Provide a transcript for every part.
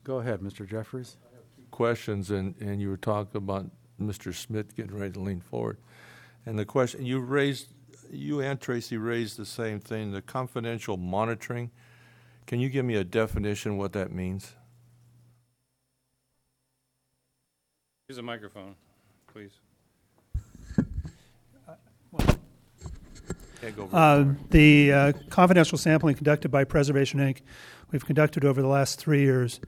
Go ahead, Mr. Jeffries. Questions, and you were talking about Mr. Smith getting ready to lean forward. And the question you and Tracy raised the same thing, the confidential monitoring. Can you give me a definition of what that means? Use a microphone, please. The confidential sampling conducted by Preservation Inc. we've conducted over the last 3 years.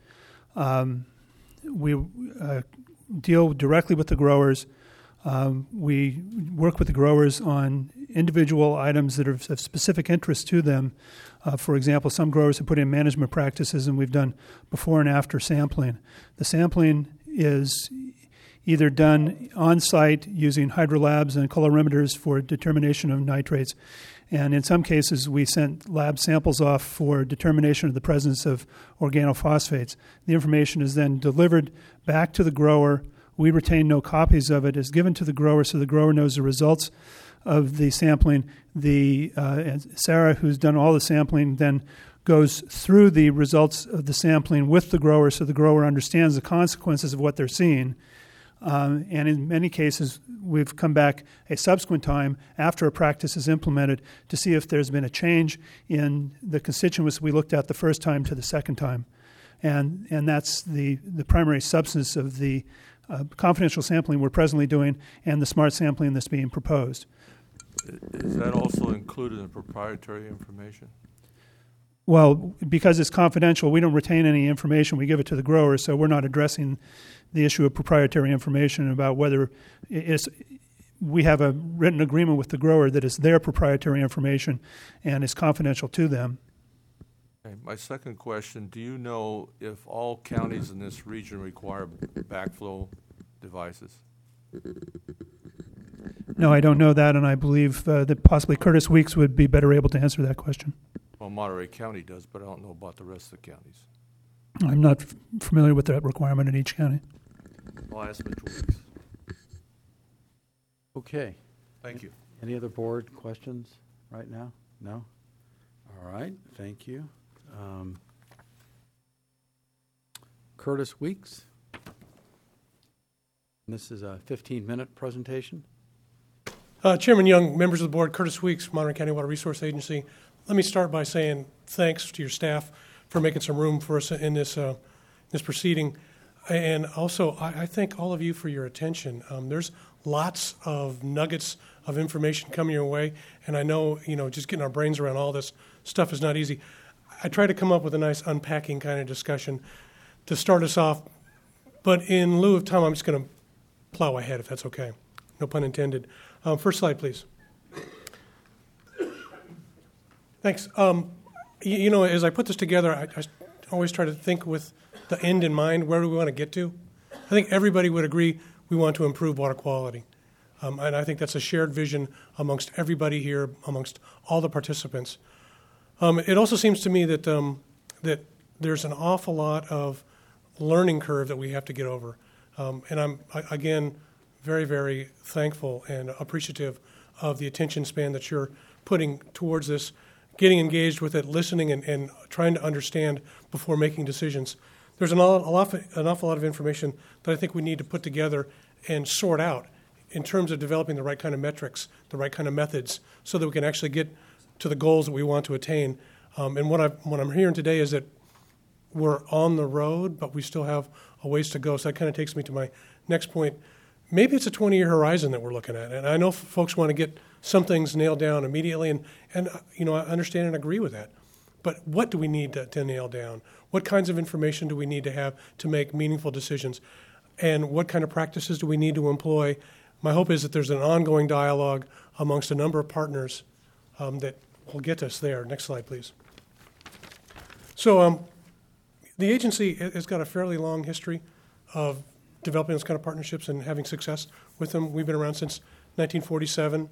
We deal directly with the growers. We work with the growers on individual items that are of specific interest to them. For example, some growers have put in management practices, and we've done before and after sampling. The sampling is either done on-site using hydrolabs and colorimeters for determination of nitrates. And in some cases, we sent lab samples off for determination of the presence of organophosphates. The information is then delivered back to the grower. We retain no copies of it. It's given to the grower so the grower knows the results of the sampling. And Sarah, who's done all the sampling, then goes through the results of the sampling with the grower so the grower understands the consequences of what they're seeing. And in many cases, we've come back a subsequent time after a practice is implemented to see if there's been a change in the constituents we looked at the first time to the second time. And that's the primary substance of the confidential sampling we're presently doing and the smart sampling that's being proposed. Is that also included in proprietary information? Well, because it's confidential, we don't retain any information. We give it to the grower, so we're not addressing the issue of proprietary information about whether we have a written agreement with the grower that it's their proprietary information and it's confidential to them. Okay. My second question, do you know if all counties in this region require backflow devices? No, I don't know that, and I believe that possibly Curtis Weeks would be better able to answer that question. Well, Monterey County does, but I don't know about the rest of the counties. I'm not familiar with that requirement in each county. I'll ask Mr. Weeks. Okay. Thank you. Any other board questions right now? No? All right. Thank you. Curtis Weeks. This is a 15-minute presentation. Chairman Young, members of the board, Curtis Weeks, Monterey County Water Resource Agency. Let me start by saying thanks to your staff for making some room for us in this proceeding. And also, I thank all of you for your attention. There's lots of nuggets of information coming your way, and I know, just getting our brains around all this stuff is not easy. I try to come up with a nice unpacking kind of discussion to start us off, but in lieu of time, I'm just going to plow ahead, if that's okay. No pun intended. First slide, please. Thanks. As I put this together, I always try to think with the end in mind. Where do we want to get to? I think everybody would agree we want to improve water quality. And I think that's a shared vision amongst everybody here, amongst all the participants. It also seems to me that that there's an awful lot of learning curve that we have to get over. And I'm, again, very, very thankful and appreciative of the attention span that you're putting towards this, getting engaged with it, listening, and trying to understand before making decisions. There's an awful lot of information that I think we need to put together and sort out in terms of developing the right kind of metrics, the right kind of methods, so that we can actually get to the goals that we want to attain. And what I'm hearing today is that we're on the road, but we still have a ways to go. So that kind of takes me to my next point. Maybe it's a 20-year horizon that we're looking at. And I know folks want to get some things nailed down immediately, and I understand and agree with that. But what do we need to nail down? What kinds of information do we need to have to make meaningful decisions? And what kind of practices do we need to employ? My hope is that there's an ongoing dialogue amongst a number of partners that will get us there. Next slide, please. So the agency has got a fairly long history of developing those kind of partnerships and having success with them. We've been around since 1947,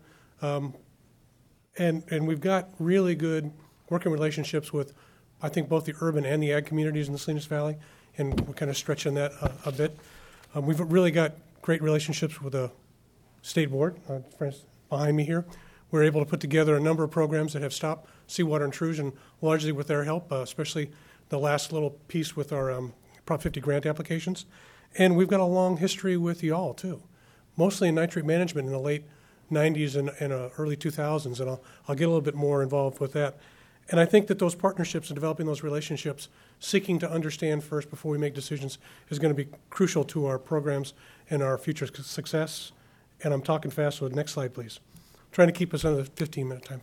and we've got really good working relationships with, I think, both the urban and the ag communities in the Salinas Valley, and we're kind of stretching that a bit. We've really got great relationships with the state board, friends behind me here. We're able to put together a number of programs that have stopped seawater intrusion, largely with their help, especially the last little piece with our Prop 50 grant applications. And we've got a long history with y'all, too, mostly in nitrate management in the late 90s and early 2000s, and I'll get a little bit more involved with that. And I think that those partnerships and developing those relationships, seeking to understand first before we make decisions, is going to be crucial to our programs and our future success. And I'm talking fast, so next slide, please. Trying to keep us under the 15-minute time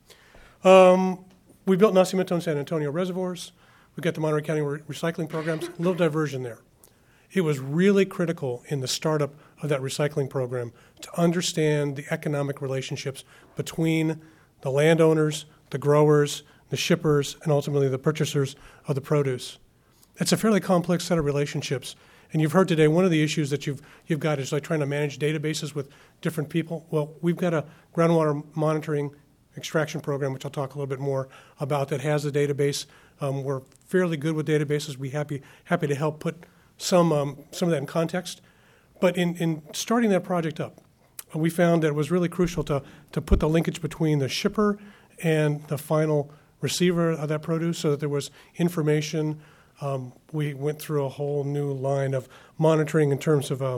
frame. We built Nacimiento and San Antonio reservoirs. We got the Monterey County recycling programs. A little diversion there. It was really critical in the startup of that recycling program to understand the economic relationships between the landowners, the growers, the shippers, and ultimately the purchasers of the produce. It's a fairly complex set of relationships. And you've heard today one of the issues that you've got is like trying to manage databases with different people. Well, we've got a groundwater monitoring extraction program, which I'll talk a little bit more about, that has a database. We're fairly good with databases. We're happy to help put some of that in context. But in starting that project up, we found that it was really crucial to put the linkage between the shipper and the final receiver of that produce so that there was information. We went through a whole new line of monitoring in terms of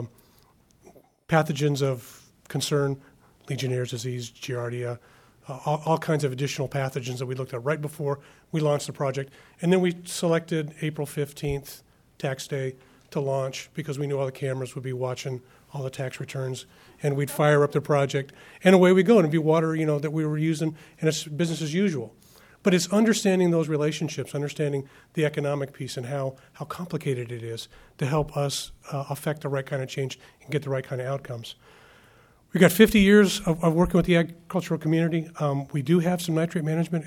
pathogens of concern, Legionnaire's disease, Giardia, all kinds of additional pathogens that we looked at right before we launched the project. And then we selected April 15th, tax day, to launch because we knew all the cameras would be watching all the tax returns, and we'd fire up the project, and away we go, and it'd be water, that we were using, and it's business as usual. But it's understanding those relationships, understanding the economic piece and how complicated it is to help us affect the right kind of change and get the right kind of outcomes. We've got 50 years of working with the agricultural community. We do have some nitrate management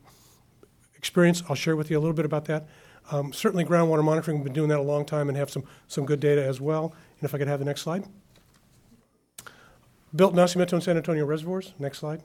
experience. I'll share with you a little bit about that. Certainly groundwater monitoring, we've been doing that a long time and have some good data as well. And if I could have the next slide. Built Nacimiento and San Antonio reservoirs. Next slide.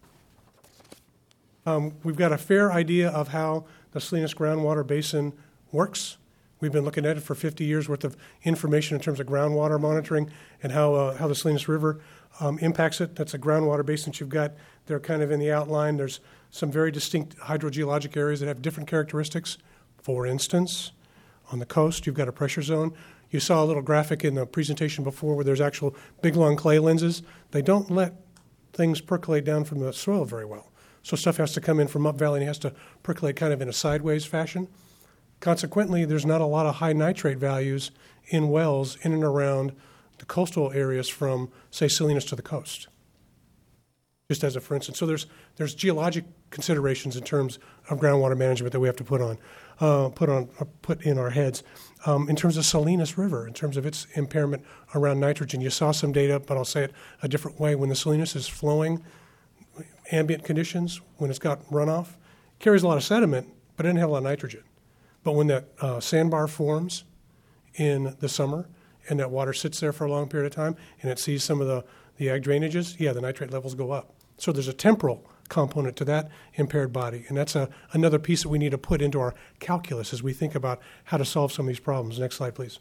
We've got a fair idea of how the Salinas groundwater basin works. We've been looking at it for 50 years worth of information in terms of groundwater monitoring and how the Salinas River impacts it. That's a groundwater basin that you've got there kind of in the outline. There's some very distinct hydrogeologic areas that have different characteristics. For instance, on the coast, you've got a pressure zone. You saw a little graphic in the presentation before where there's actual big, long clay lenses. They don't let things percolate down from the soil very well. So stuff has to come in from up valley and it has to percolate kind of in a sideways fashion. Consequently, there's not a lot of high nitrate values in wells in and around the coastal areas from, say, Salinas to the coast, just as a for instance. So there's geologic considerations in terms of groundwater management that we have to put in our heads. In terms of Salinas River, in terms of its impairment around nitrogen, you saw some data, but I'll say it a different way. When the Salinas is flowing, ambient conditions, when it's got runoff, it carries a lot of sediment, but it doesn't have a lot of nitrogen. But when that sandbar forms in the summer and that water sits there for a long period of time and it sees some of the ag drainages, the nitrate levels go up. So there's a temporal component to that impaired body, and that's another piece that we need to put into our calculus as we think about how to solve some of these problems. Next slide, please.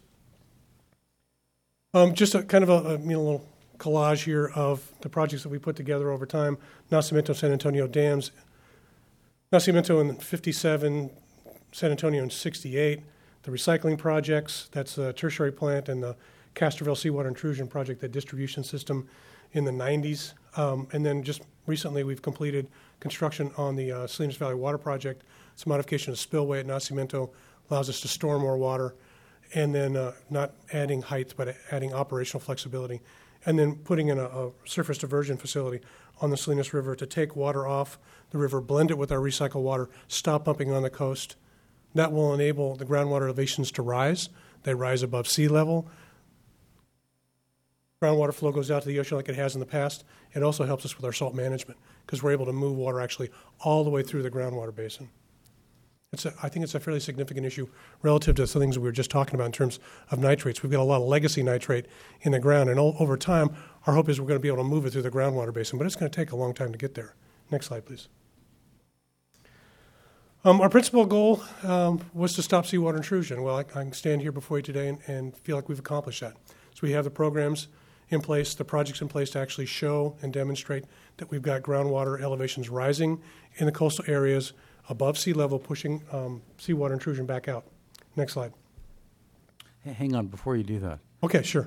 Just a kind of a little collage here of the projects that we put together over time. Nacimiento, San Antonio dams. Nacimiento in 57, San Antonio in 68. The recycling projects, that's the tertiary plant, and the Castroville seawater intrusion project, the distribution system in the 90s. And then just recently we've completed construction on the Salinas Valley Water Project. It's a modification of spillway at Nacimiento, allows us to store more water, and then not adding height, but adding operational flexibility. And then putting in a surface diversion facility on the Salinas River to take water off the river, blend it with our recycled water, stop pumping on the coast. That will enable the groundwater elevations to rise. They rise above sea level. Groundwater flow goes out to the ocean like it has in the past. It also helps us with our salt management because we're able to move water actually all the way through the groundwater basin. I think it's a fairly significant issue relative to the things we were just talking about in terms of nitrates. We've got a lot of legacy nitrate in the ground, and over time, our hope is we're going to be able to move it through the groundwater basin, but it's going to take a long time to get there. Next slide, please. Our principal goal was to stop seawater intrusion. Well, I can stand here before you today and feel like we've accomplished that. So we have the programs in place, the projects in place to actually show and demonstrate that we've got groundwater elevations rising in the coastal areas above sea level, pushing seawater intrusion back out. Next slide. Hang on, before you do that. Okay, sure.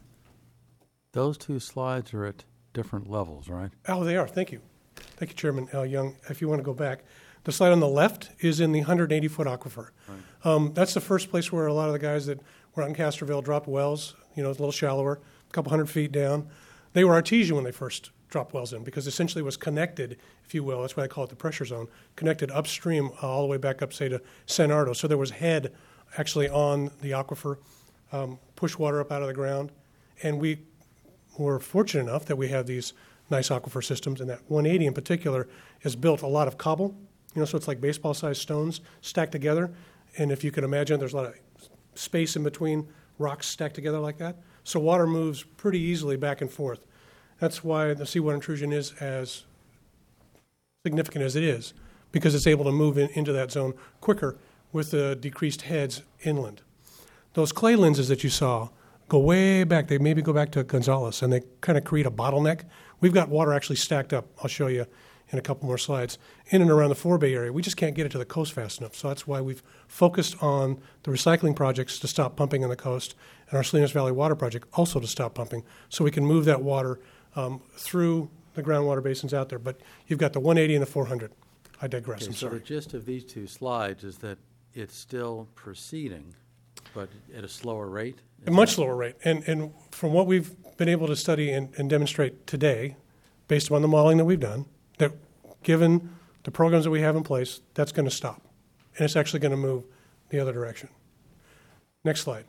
Those two slides are at different levels, right? Oh, they are. Thank you. Thank you, Chairman Young. If you want to go back, the slide on the left is in the 180-foot aquifer. Right. That's the first place where a lot of the guys that were out in Castroville dropped wells. You know, it's a little shallower, a couple hundred feet down. They were artesian when they first dropped wells in because essentially it was connected, if you will. That's why I call it the pressure zone, connected upstream all the way back up, say, to San Ardo. So there was head actually on the aquifer, push water up out of the ground. And we were fortunate enough that we have these nice aquifer systems, and that 180 in particular is built a lot of cobble, you know, so it's like baseball-sized stones stacked together. And if you can imagine, there's a lot of space in between rocks stacked together like that. So water moves pretty easily back and forth. That's why the seawater intrusion is as significant as it is, because it's able to move into that zone quicker with the decreased heads inland. Those clay lenses that you saw go way back. They maybe go back to Gonzales, and they kind of create a bottleneck. We've got water actually stacked up. I'll show you in a couple more slides. In and around the Forebay area, we just can't get it to the coast fast enough. So that's why we've focused on the recycling projects to stop pumping on the coast, and our Salinas Valley Water Project also to stop pumping, so we can move that water through the groundwater basins out there. But you've got the 180 and the 400. I digress. Okay, I'm so sorry. the gist of these two slides is that it's still proceeding, but at a slower rate? A much lower rate. And from what we've been able to study and demonstrate today, based upon the modeling that we've done, that given the programs that we have in place, that's going to stop. And it's actually going to move the other direction. Next slide.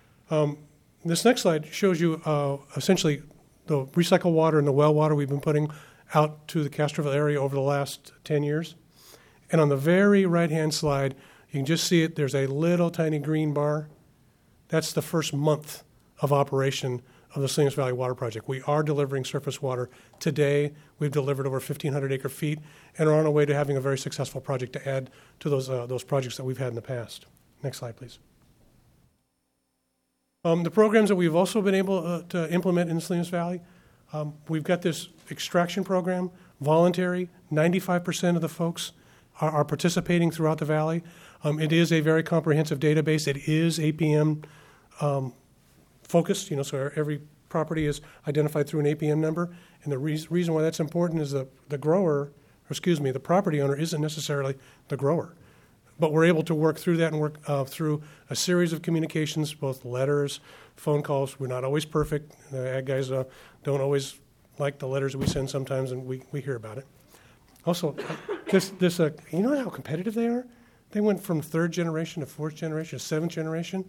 This next slide shows you essentially the recycled water and the well water we've been putting out to the Castroville area over the last 10 years. And on the very right-hand slide, you can just see it. There's a little tiny green bar. That's the first month of operation of the Salinas Valley Water Project. We are delivering surface water today. We've delivered over 1,500 acre-feet and are on our way to having a very successful project to add to those projects that we've had in the past. Next slide, please. The programs that we've also been able to implement in the Salinas Valley, we've got this extraction program, voluntary. 95% of the folks are participating throughout the valley. It is a very comprehensive database. It is APM focused, so every property is identified through an APM number. And the reason why that's important is the property owner isn't necessarily the grower. But we're able to work through that and work through a series of communications, both letters, phone calls. We're not always perfect. The ag guys don't always like the letters we send sometimes, and we hear about it. Also, you know how competitive they are? They went from third generation to fourth generation to seventh generation.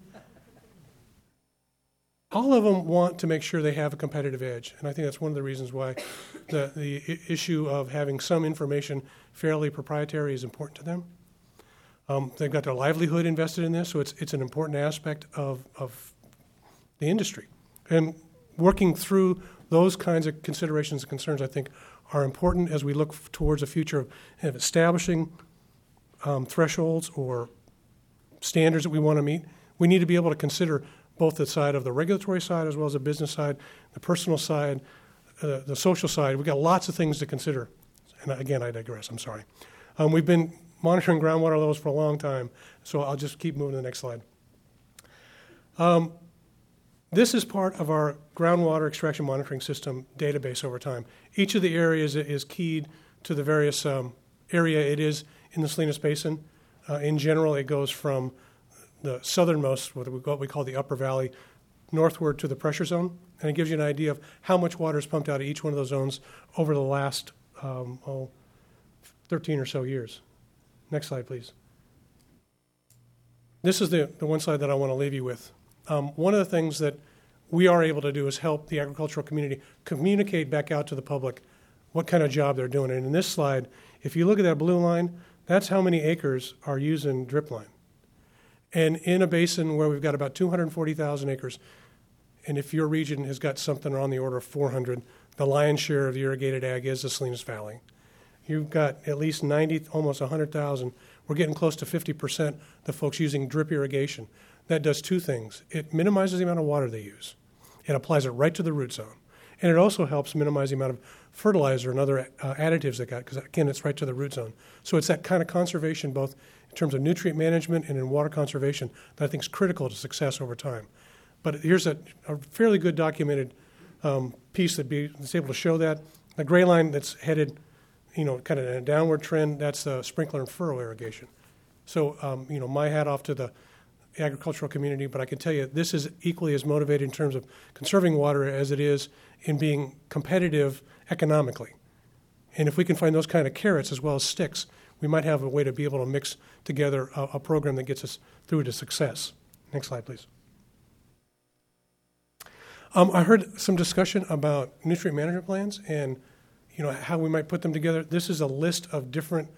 All of them want to make sure they have a competitive edge, and I think that's one of the reasons why the issue of having some information fairly proprietary is important to them. They've got their livelihood invested in this, so it's an important aspect of the industry. And working through those kinds of considerations and concerns, I think, are important as we look towards a future of establishing thresholds or standards that we want to meet. We need to be able to consider both the side of the regulatory side as well as the business side, the personal side, the social side. We've got lots of things to consider. And again, I digress. I'm sorry. We've been monitoring groundwater levels for a long time, so I'll just keep moving to the next slide. This is part of our groundwater extraction monitoring system database over time. Each of the areas is keyed to the various area it is in the Salinas Basin. In general, it goes from the southernmost, what we call the upper valley, northward to the pressure zone, and it gives you an idea of how much water is pumped out of each one of those zones over the last 13 or so years. Next slide, please. This is the one slide that I want to leave you with. One of the things that we are able to do is help the agricultural community communicate back out to the public what kind of job they're doing. And in this slide, if you look at that blue line, that's how many acres are using drip line. And in a basin where we've got about 240,000 acres, and if your region has got something on the order of 400, the lion's share of the irrigated ag is the Salinas Valley. You've got at least 90, almost 100,000. We're getting close to 50% the folks using drip irrigation. That does two things. It minimizes the amount of water they use. It applies it right to the root zone. And it also helps minimize the amount of fertilizer and other additives they got, because, again, it's right to the root zone. So it's that kind of conservation both in terms of nutrient management and in water conservation that I think is critical to success over time. But here's a fairly good documented piece that's able to show that. The gray line that's headed, kind of in a downward trend, that's the sprinkler and furrow irrigation. So, my hat off to the agricultural community, but I can tell you this is equally as motivated in terms of conserving water as it is in being competitive economically. And if we can find those kind of carrots as well as sticks, we might have a way to be able to mix together a program that gets us through to success. Next slide, please. I heard some discussion about nutrient management plans and how we might put them together. This is a list of different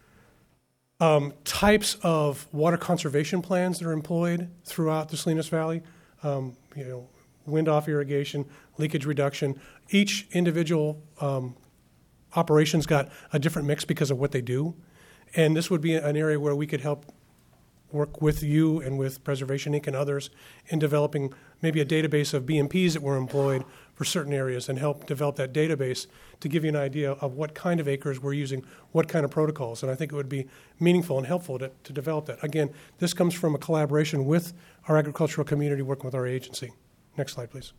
types of water conservation plans that are employed throughout the Salinas Valley. Wind-off irrigation, leakage reduction. Each individual operation's got a different mix because of what they do. And this would be an area where we could help work with you and with Preservation Inc. and others in developing maybe a database of BMPs that were employed for certain areas and help develop that database to give you an idea of what kind of acres we're using, what kind of protocols. And I think it would be meaningful and helpful to develop that. Again, this comes from a collaboration with our agricultural community working with our agency. Next slide, please.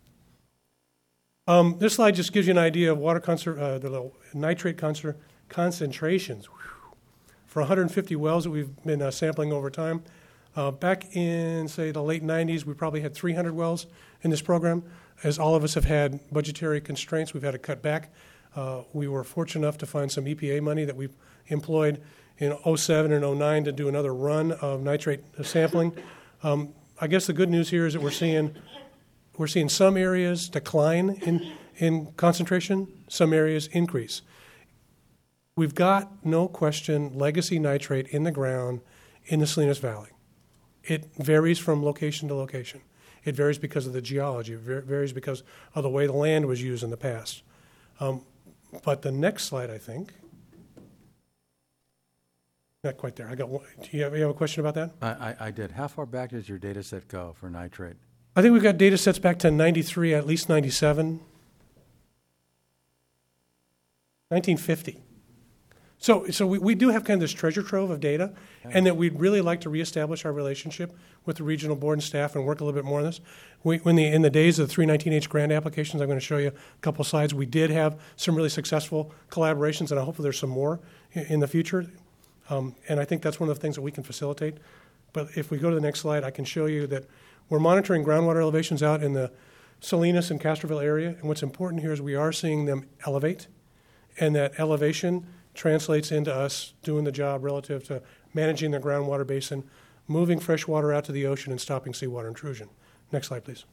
This slide just gives you an idea of water the nitrate concentrations for 150 wells that we've been sampling over time. Back in, say, the late 90s, we probably had 300 wells in this program. As all of us have had budgetary constraints, we've had to cut back. We were fortunate enough to find some EPA money that we've employed in 07 and 09 to do another run of nitrate sampling. I guess the good news here is that we're seeing some areas decline in concentration, some areas increase. We've got, no question, legacy nitrate in the ground in the Salinas Valley. It varies from location to location. It varies because of the geology. It varies because of the way the land was used in the past. But the next slide, I think, not quite there. Do you have a question about that? I did. How far back does your data set go for nitrate? I think we've got data sets back to 93, at least 97. 1950. So we do have kind of this treasure trove of data, and that we'd really like to reestablish our relationship with the regional board and staff and work a little bit more on this. In the days of the 319H grant applications, I'm going to show you a couple slides. We did have some really successful collaborations, and I hope there's some more in the future. And I think that's one of the things that we can facilitate. But if we go to the next slide, I can show you that we're monitoring groundwater elevations out in the Salinas and Castroville area. And what's important here is we are seeing them elevate, and that elevation translates into us doing the job relative to managing the groundwater basin, moving fresh water out to the ocean, and stopping seawater intrusion. Next slide, please.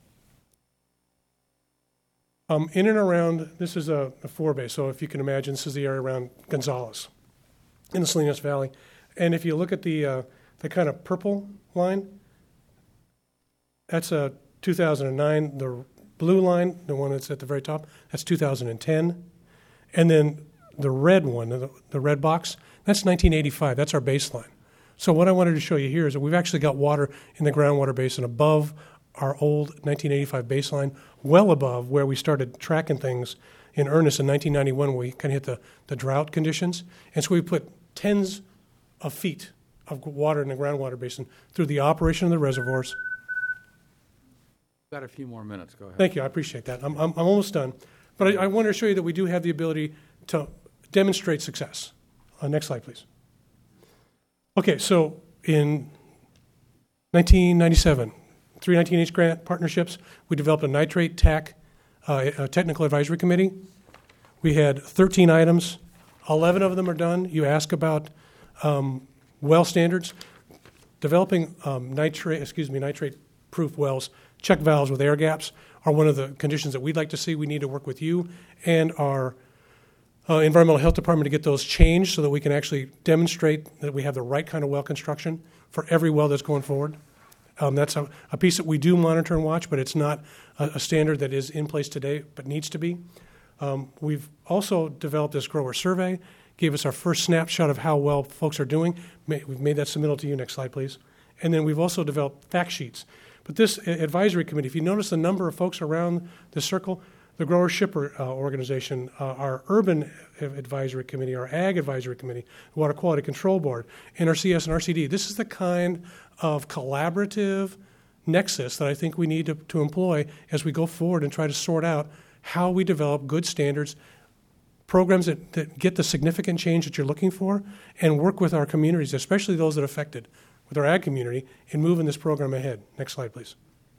In and around, this is a forebay. So if you can imagine, this is the area around Gonzales in the Salinas Valley. And if you look at the kind of purple line, that's 2009. The blue line, the one that's at the very top, that's 2010. And then the red one, the red box, that's 1985. That's our baseline. So what I wanted to show you here is that we've actually got water in the groundwater basin above our old 1985 baseline, well above where we started tracking things in earnest in 1991 when we kind of hit the drought conditions. And so we put tens of feet of water in the groundwater basin through the operation of the reservoirs. Got a few more minutes. Go ahead. Thank you. I appreciate that. I'm almost done. But I wanted to show you that we do have the ability to demonstrate success. Next slide, please. Okay, so in 1997, 319H grant partnerships, we developed a nitrate TAC technical advisory committee. We had 13 items. 11 of them are done. You ask about well standards. Developing nitrate-proof wells, check valves with air gaps are one of the conditions that we'd like to see. We need to work with you and our Environmental Health Department to get those changed so that we can actually demonstrate that we have the right kind of well construction for every well that's going forward. That's a piece that we do monitor and watch, but it's not a standard that is in place today but needs to be. We've also developed this grower survey, gave us our first snapshot of how well folks are doing. We've made that submittal to you. Next slide, please. And then we've also developed fact sheets. But this advisory committee, if you notice the number of folks around the circle, the Grower Shipper Organization, our Urban Advisory Committee, our Ag Advisory Committee, the Water Quality Control Board, NRCS and RCD. This is the kind of collaborative nexus that I think we need to employ as we go forward and try to sort out how we develop good standards, programs that get the significant change that you're looking for, and work with our communities, especially those that are affected, with our ag community, in moving this program ahead. Next slide, please.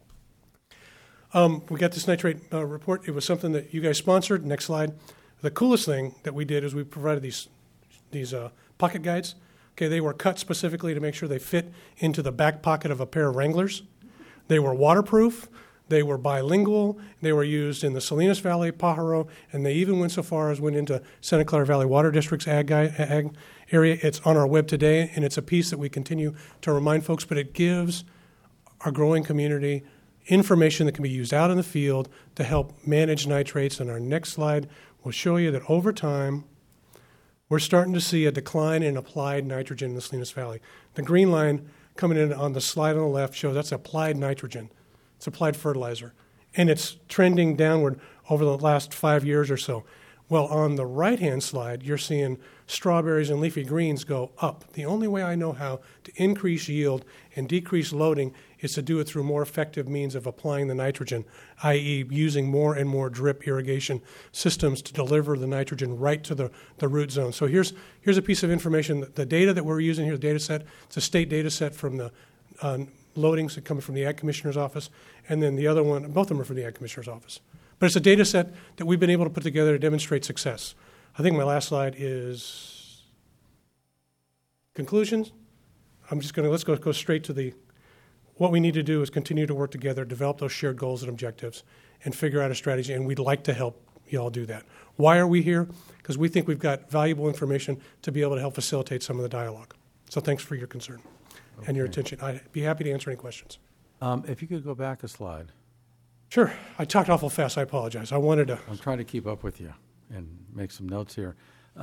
We got this nitrate report. It was something that you guys sponsored. Next slide. The coolest thing that we did is we provided these pocket guides. Okay, they were cut specifically to make sure they fit into the back pocket of a pair of Wranglers. They were waterproof. They were bilingual. They were used in the Salinas Valley, Pajaro, and they even went so far as went into Santa Clara Valley Water District's ag area. It's on our web today, and it's a piece that we continue to remind folks, but it gives our growing community information that can be used out in the field to help manage nitrates. And our next slide will show you that over time, we're starting to see a decline in applied nitrogen in the Salinas Valley. The green line coming in on the slide on the left shows that's applied nitrogen. It's applied fertilizer. And it's trending downward over the last 5 years or so. Well, on the right-hand slide, you're seeing strawberries and leafy greens go up. The only way I know how to increase yield and decrease loading is to do it through more effective means of applying the nitrogen, i.e. using more and more drip irrigation systems to deliver the nitrogen right to the root zone. So here's a piece of information. The data that we're using here, the data set, it's a state data set from the loadings that come from the Ag Commissioner's Office, and then the other one, both of them are from the Ag Commissioner's Office. But it's a data set that we've been able to put together to demonstrate success. I think my last slide is conclusions. Let's go straight to what we need to do is continue to work together, develop those shared goals and objectives, and figure out a strategy, and we'd like to help you all do that. Why are we here? Because we think we've got valuable information to be able to help facilitate some of the dialogue. So thanks for your concern and your attention. I'd be happy to answer any questions. If you could go back a slide. Sure. I talked awful fast. I apologize. I wanted to. I'm trying to keep up with you and make some notes here.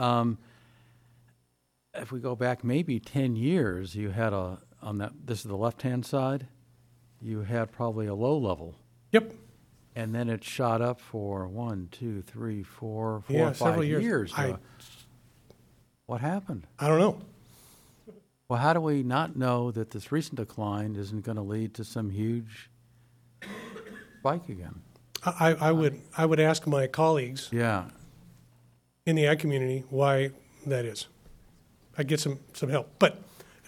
If we go back maybe 10 years, you had this is the left-hand side, you had probably a low level. Yep. And then it shot up for 4 or 5 several years. What happened? I don't know. Well, how do we not know that this recent decline isn't going to lead to some huge spike again? I would ask my colleagues in the ag community why that is. I'd get some help. But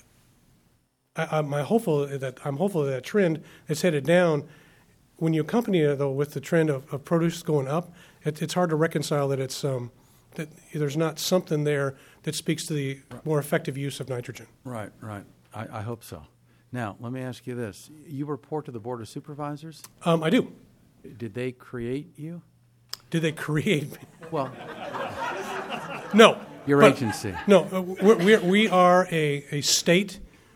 I'm hopeful that trend is headed down. When you accompany it, though, with the trend of produce going up, it's hard to reconcile that that there's not something there that speaks to the more effective use of nitrogen. Right. I hope so. Now, let me ask you this. You report to the Board of Supervisors? I do. Did they create you? Did they create me? Well, no. Your agency? No. We are a state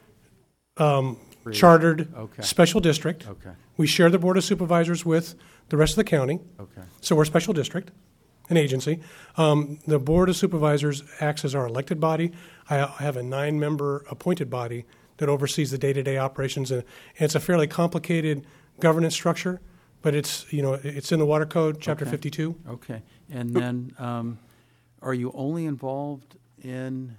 chartered special district. Okay. We share the Board of Supervisors with the rest of the county. Okay. So we're a special district, an agency. The Board of Supervisors acts as our elected body. I have a 9-member appointed body that oversees the day-to-day operations, and it's a fairly complicated governance structure, but it's in the Water Code, Chapter 52. Okay. And then are you only involved in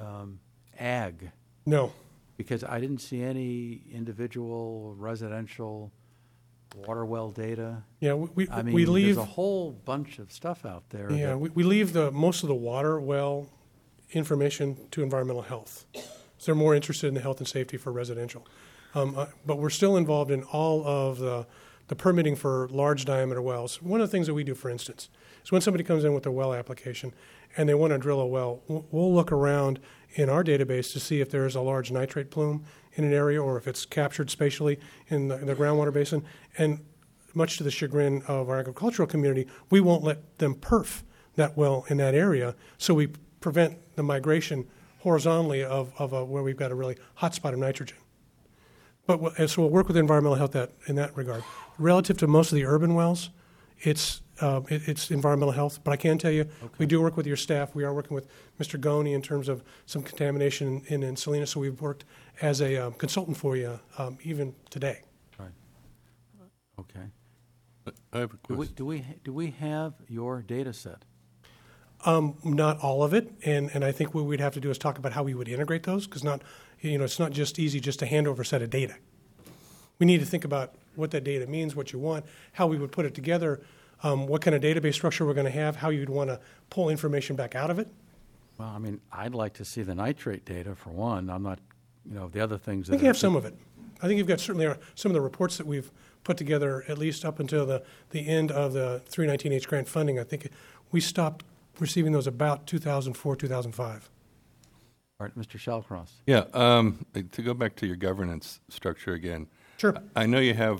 ag? No. Because I didn't see any individual residential water well data. Yeah, we leave there's a whole bunch of stuff out there. Yeah, we leave most of the water well information to environmental health. So they're more interested in the health and safety for residential. But we're still involved in all of the permitting for large diameter wells. One of the things that we do, for instance, is when somebody comes in with a well application and they want to drill a well, we'll look around in our database to see if there's a large nitrate plume in an area or if it's captured spatially in the groundwater basin. And much to the chagrin of our agricultural community, we won't let them perf that well in that area, so we prevent the migration horizontally of where we've got a really hot spot of nitrogen. But so we'll work with environmental health in that regard. Relative to most of the urban wells, it's environmental health. But I can tell you, we do work with your staff. We are working with Mr. Goni in terms of some contamination in Salinas. So we've worked as a consultant for you even today. Right. Okay. I have a question. Do we have your data set? Not all of it, and I think what we'd have to do is talk about how we would integrate those, because it's not just easy just to hand over a set of data. We need to think about what that data means, what you want, how we would put it together, what kind of database structure we're going to have, how you'd want to pull information back out of it. Well, I mean, I'd like to see the nitrate data for one. I'm not, the other things. I think you have some of it. I think you've got certainly some of the reports that we've put together, at least up until the end of the 319H grant funding. I think we stopped receiving those about 2004, 2005. All right, Mr. Shallcross. Yeah, to go back to your governance structure again. Sure. I know you have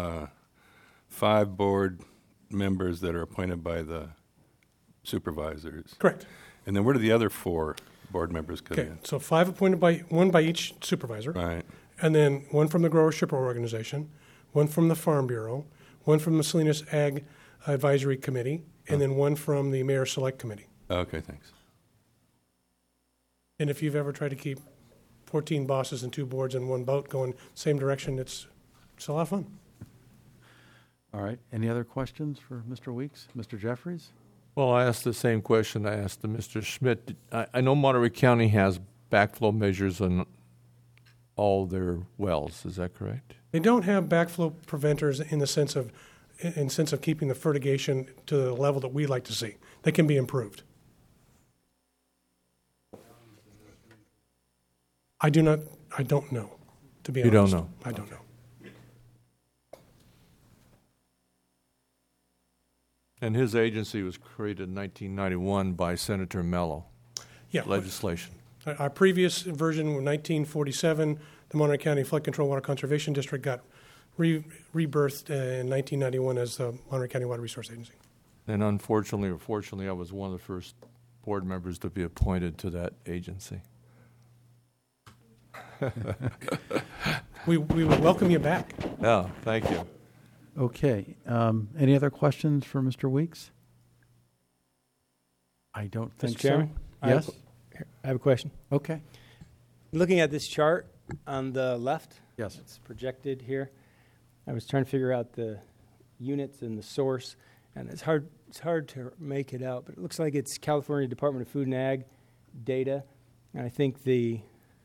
5 board members that are appointed by the supervisors. Correct. And then where do the other 4 board members come Okay, in? so 5 appointed one by each supervisor. Right. And then 1 from the Grower Shipper Organization, 1 from the Farm Bureau, 1 from the Salinas Ag Advisory Committee, and then 1 from the Mayor Select Committee. Okay, thanks. And if you've ever tried to keep 14 bosses and 2 boards in one boat going same direction, it's a lot of fun. All right. Any other questions for Mr. Weeks? Mr. Jeffries? Well, I asked the same question I asked to Mr. Schmidt. I know Monterey County has backflow measures on all their wells. Is that correct? They don't have backflow preventers in the sense of keeping the fertigation to the level that we like to see. They can be improved. I don't know, to be honest. You don't know? I don't know. And his agency was created in 1991 by Senator Mello. Yeah. Legislation. Our previous version, 1947, the Monterey County Flood Control Water Conservation District got rebirthed in 1991 as the Monterey County Water Resource Agency. And unfortunately or fortunately, I was one of the first board members to be appointed to that agency. We would welcome you back. Yeah, thank you. Okay. Any other questions for Mr. Weeks? I don't think Mr. Chairman? so. Yes? I have a question. Okay. Looking at this chart on the left, Yes. it's projected here. I was trying to figure out the units and the source, and it's hard to make it out, but it looks like it's California Department of Food and Ag data, and I think the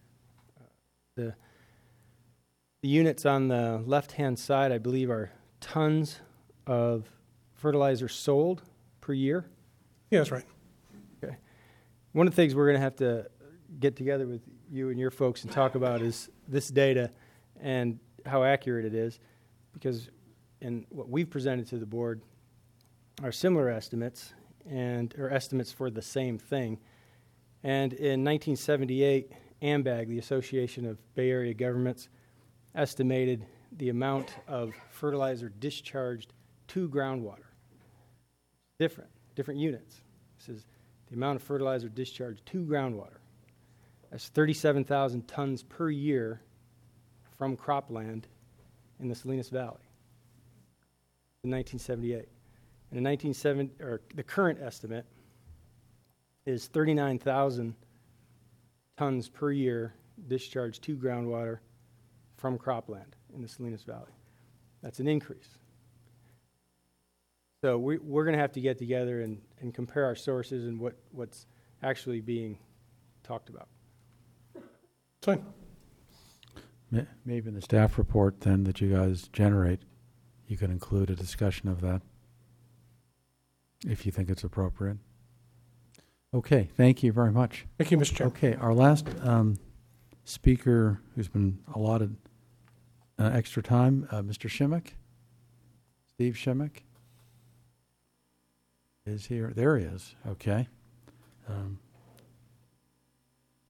units on the left-hand side, I believe, are tons of fertilizer sold per year. Yeah, that's right. Okay. One of the things we're going to have to get together with you and your folks and talk about is this data and how accurate it is, because in what we've presented to the board are similar estimates or estimates for the same thing. And in 1978, AMBAG, the Association of Bay Area Governments, estimated the amount of fertilizer discharged to groundwater. Different units. This is the amount of fertilizer discharged to groundwater. That's 37,000 tons per year from cropland in the Salinas Valley in 1978. And the current estimate is 39,000 tons per year discharged to groundwater from cropland in the Salinas Valley. That's an increase. So we're going to have to get together and compare our sources and what's actually being talked about. Fine. Maybe in the staff report then that you guys generate, you could include a discussion of that if you think it's appropriate. Okay, thank you very much. Thank you, Mr. Chairman. Okay, our last speaker who's been allotted extra time, Mr. Shimmick, Steve Shimmick is here. There he is. Okay.